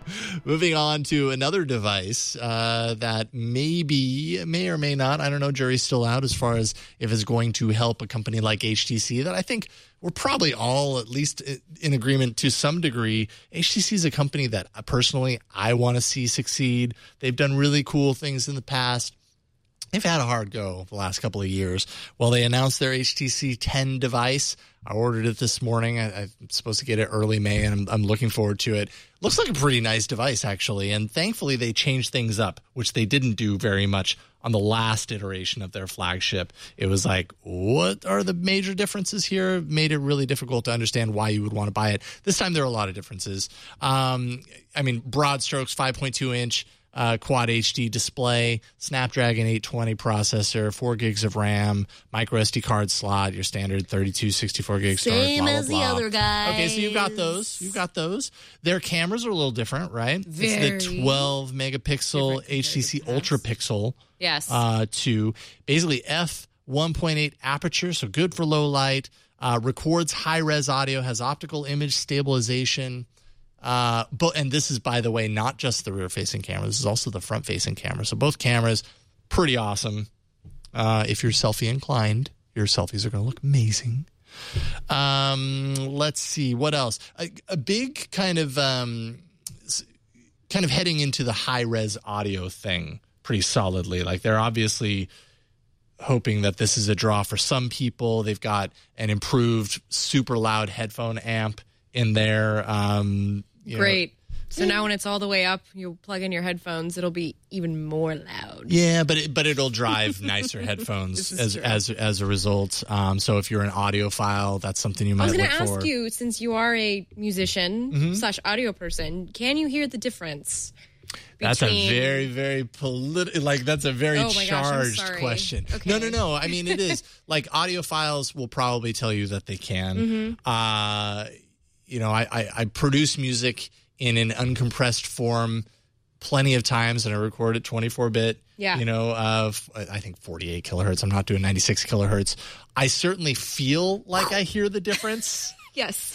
Moving on to another device that may or may not, I don't know, jury's still out as far as if it's going to help a company like HTC that I think we're probably all at least in agreement to some degree. HTC is a company that personally I want to see succeed. They've done really cool things in the past. They've had a hard go the last couple of years. Well, they announced their HTC 10 device. I ordered it this morning. I'm supposed to get it early May, and I'm looking forward to it. Looks like a pretty nice device, actually. And thankfully, they changed things up, which they didn't do very much on the last iteration of their flagship. It was like, what are the major differences here? Made it really difficult to understand why you would want to buy it. This time, there are a lot of differences. Broad strokes, 5.2-inch. Quad HD display, Snapdragon 820 processor, 4 gigs of RAM, micro SD card slot, your standard 32, 64 gig storage, Same blah, blah, as blah. the other guys. Okay, so you've got those. Their cameras are a little different, right? It's the 12 megapixel HTC Ultra Pixel. Yes. 2. Basically f1.8 aperture, so good for low light. Records high-res audio, has optical image stabilization. And this is, by the way, not just the rear-facing camera. This is also the front-facing camera. So both cameras, pretty awesome. If you're selfie-inclined, your selfies are going to look amazing. Let's see. What else? A big kind of heading into the high-res audio thing pretty solidly. Like, they're obviously hoping that this is a draw for some people. They've got an improved super loud headphone amp in there. Great. So now when it's all the way up, you plug in your headphones, it'll be even more loud. Yeah, but it'll drive nicer headphones as a result. So if you're an audiophile, that's something you might look for. I was going to ask you, since you are a musician / audio person, can you hear the difference? That's a very, very political, that's a very charged question. Okay. No. I mean, it is. Like, audiophiles will probably tell you that they can. I produce music in an uncompressed form plenty of times, and I record at 24-bit. Yeah. I think 48 kilohertz. I'm not doing 96 kilohertz. I certainly feel like I hear the difference. Yes.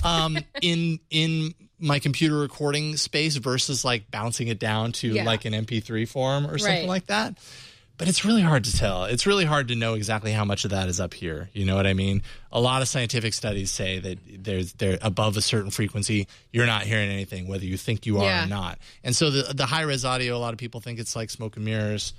in my computer recording space versus like bouncing it down to like an MP3 form or something like that. But it's really hard to tell. It's really hard to know exactly how much of that is up here. You know what I mean? A lot of scientific studies say that they're above a certain frequency, you're not hearing anything, whether you think you are or not. And so the high-res audio, a lot of people think it's like smoke and mirrors.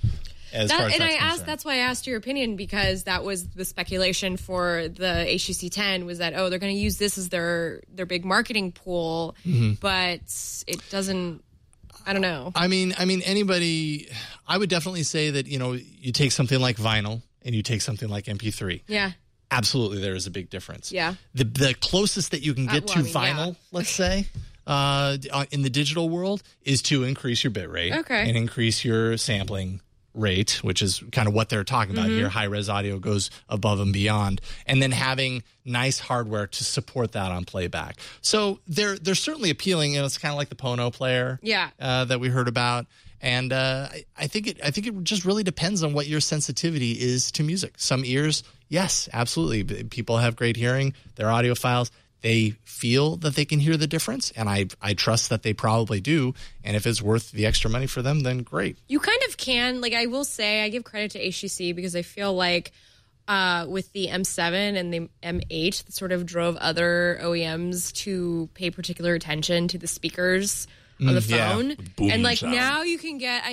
That's why I asked your opinion, because that was the speculation for the HTC 10 was that, they're going to use this as their big marketing pool, but it doesn't. I don't know. I mean, anybody. I would definitely say that you take something like vinyl and you take something like MP3. Yeah. Absolutely, there is a big difference. Yeah. The closest that you can get to vinyl, let's say, in the digital world, is to increase your bit rate and increase your sampling rate, which is kind of what they're talking about here. High-res audio goes above and beyond. And then having nice hardware to support that on playback. So they're certainly appealing. It's kind of like the Pono player that we heard about. And I think it just really depends on what your sensitivity is to music. Some ears, yes, absolutely. People have great hearing. They're audiophiles. They feel that they can hear the difference, and I trust that they probably do. And if it's worth the extra money for them, then great. You kind of can. Like, I will say, I give credit to HTC because I feel like with the M7 and the M8, that sort of drove other OEMs to pay particular attention to the speakers on the phone. And like sound. Now you can get,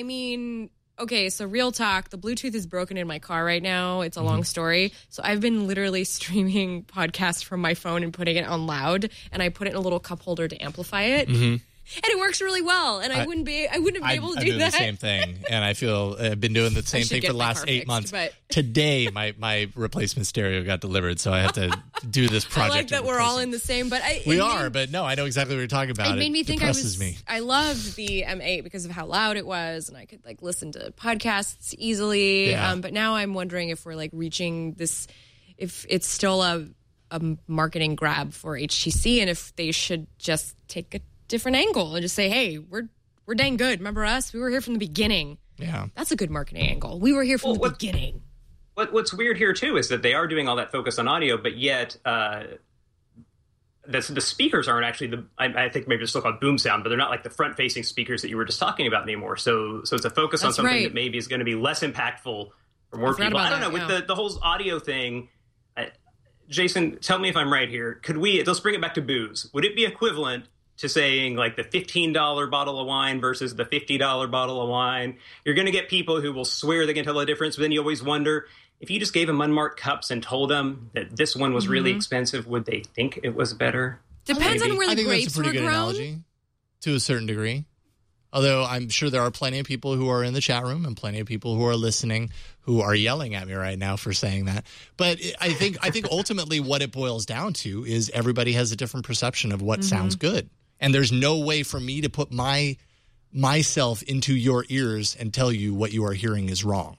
okay, so real talk, the Bluetooth is broken in my car right now. It's a long story. So I've been literally streaming podcasts from my phone and putting it on loud, and I put it in a little cup holder to amplify it. And it works really well, and I wouldn't be able to do that. I'm doing the same thing, and I feel I've been doing the same thing for the last 8 months. But today, my replacement stereo got delivered, so I have to do this project. I like that we're all in the same, but we are. But no, I know exactly what you're talking about. It made me think depresses me. I loved the M8 because of how loud it was, and I could like listen to podcasts easily. Yeah. But now I'm wondering if we're like reaching this, if it's still a marketing grab for HTC, and if they should just take a different angle and just say, hey, we're dang good. Remember us? We were here from the beginning. Yeah. That's a good marketing angle. We were here from the beginning. What's weird here, too, is that they are doing all that focus on audio, but yet the speakers aren't actually I think maybe they're still called boom sound, but they're not like the front facing speakers that you were just talking about anymore. So it's a focus on something that maybe is going to be less impactful for more people. I don't know, with the whole audio thing. Jason, tell me if I'm right here. Let's bring it back to booze. Would it be equivalent to saying like the $15 bottle of wine versus the $50 bottle of wine? You're going to get people who will swear they can tell the difference, but then you always wonder, if you just gave them unmarked cups and told them that this one was really expensive, would they think it was better? Depends on where the grapes were grown. I think that's a pretty good analogy to a certain degree. Although I'm sure there are plenty of people who are in the chat room and plenty of people who are listening who are yelling at me right now for saying that. But I think ultimately what it boils down to is everybody has a different perception of what sounds good. And there's no way for me to put myself into your ears and tell you what you are hearing is wrong.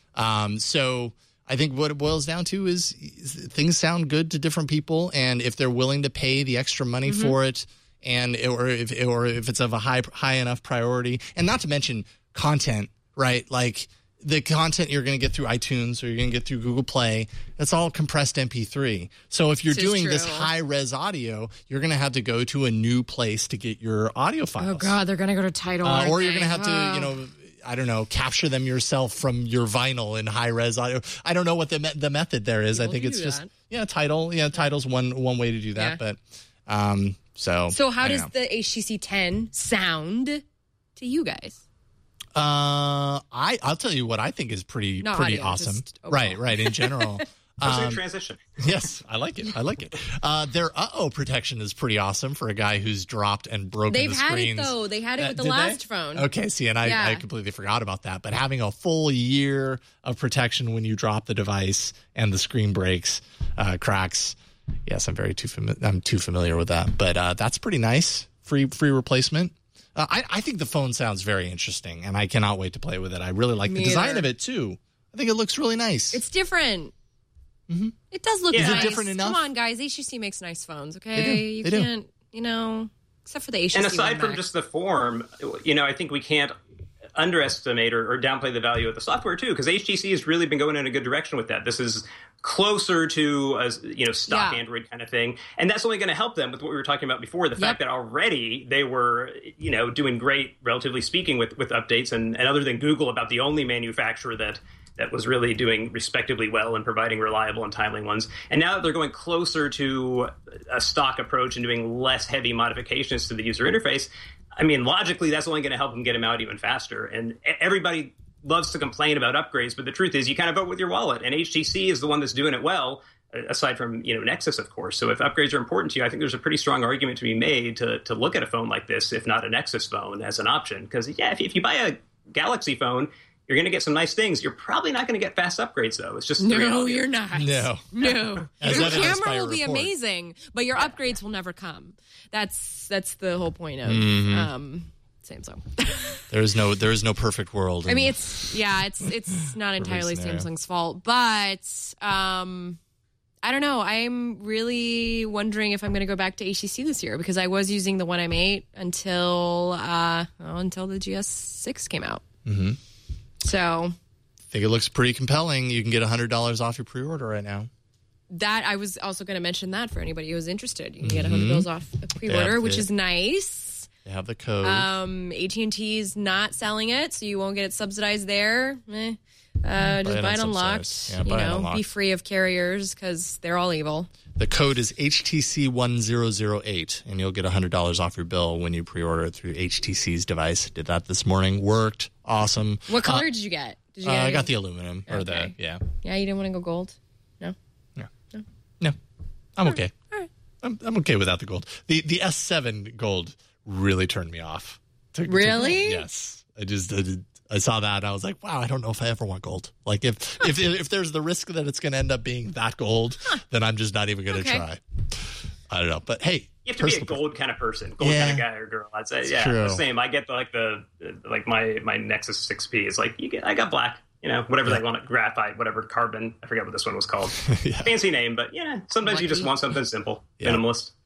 So I think what it boils down to is things sound good to different people. And if they're willing to pay the extra money for it, or if it's of a high enough priority, and not to mention content, right? Like the content you're going to get through iTunes or you're going to get through Google Play, that's all compressed MP3. So if you're doing this high res audio, you're going to have to go to a new place to get your audio files. Oh God, they're going to go to Tidal, or you're going to have to, I don't know, capture them yourself from your vinyl in high res audio. I don't know what the method there is. I think it's just Tidal. Yeah, Tidal's one way to do that, but. So how does the HTC 10 sound to you guys? I'll tell you what I think is pretty awesome. Right. In general. Transition. Yes, I like it. Their protection is pretty awesome for a guy who's dropped and broken the screens. They've had it though. They had it with the last phone. Okay, see, and I completely forgot about that. But having a full year of protection when you drop the device and the screen breaks, cracks. Yes, I'm too familiar with that, but that's pretty nice. Free replacement. I think the phone sounds very interesting, and I cannot wait to play with it. I really like the design of it too. I think it looks really nice. It's different. Mm-hmm. It does look nice. Is it different enough? Come on, guys. HTC makes nice phones. Okay, they can't. Except for the HTC. And aside from just the form, I think we can't underestimate or downplay the value of the software too, because HTC has really been going in a good direction with that. This is closer to a stock Android kind of thing, and that's only going to help them with what we were talking about before, the fact that already they were doing great, relatively speaking, with updates, and other than Google, about the only manufacturer that was really doing respectably well and providing reliable and timely ones. And now that they're going closer to a stock approach and doing less heavy modifications to the user interface, I mean, logically, that's only going to help them get them out even faster. And everybody loves to complain about upgrades, but the truth is you kind of vote with your wallet. And HTC is the one that's doing it well, aside from Nexus, of course. So if upgrades are important to you, I think there's a pretty strong argument to be made to look at a phone like this, if not a Nexus phone, as an option. Because, if you buy a Galaxy phone, you're going to get some nice things. You're probably not going to get fast upgrades, though. It's just no, you're not. No. Your camera will be amazing, but your upgrades will never come. That's the whole point of Samsung. There is no perfect world. I mean, it's not entirely Samsung's fault, but I don't know. I'm really wondering if I'm going to go back to HTC this year, because I was using the One M8 until the GS6 came out. Mm-hmm. So I think it looks pretty compelling. You can get $100 off your pre-order right now. That I was also going to mention that for anybody who's interested. You can get $100 off a pre-order, which is nice. They have the code. AT&T's not selling it, so you won't get it subsidized there. Just buy it unlocked. Yeah, be free of carriers because they're all evil. The code is HTC1008, and you'll get $100 off your bill when you pre-order it through HTC's device. Did that this morning. Worked. Awesome. What color did you get? I got the aluminum. Okay. Yeah, you didn't want to go gold? No. I'm okay. All right. I'm okay without the gold. The S7 gold really turned me off. Really? Yes. I saw that and I was like, wow, I don't know if I ever want gold. Like if there's the risk that it's going to end up being that gold, then I'm just not even going to try. I don't know. But hey, you have to be a gold kind of person, gold kind of guy or girl. I'd say, the same. I get my Nexus 6P is like, I got black, whatever they want, graphite, whatever, carbon. I forget what this one was called. Fancy name, but sometimes you just want something simple, minimalist.